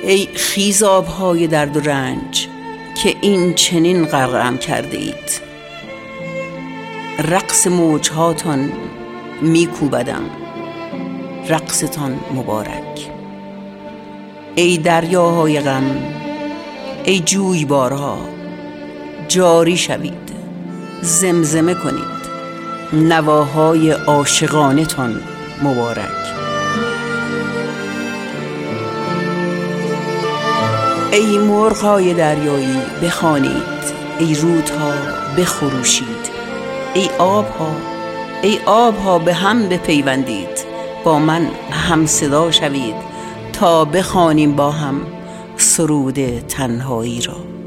ای خیزاب‌های درد و رنج که این چنین غرقم کرده اید. رقص موجهاتان میکوبدم، رقصتان مبارک. ای دریاهای غم، ای جویبارها، جاری شوید، زمزمه کنید، نواهای عاشقانه تان مبارک. ای مرغ‌های دریایی بخوانید، ای رودها بخروشید، ای آبها به هم بپیوندید، با من هم صدا شوید تا بخوانیم با هم سرود تنهایی را.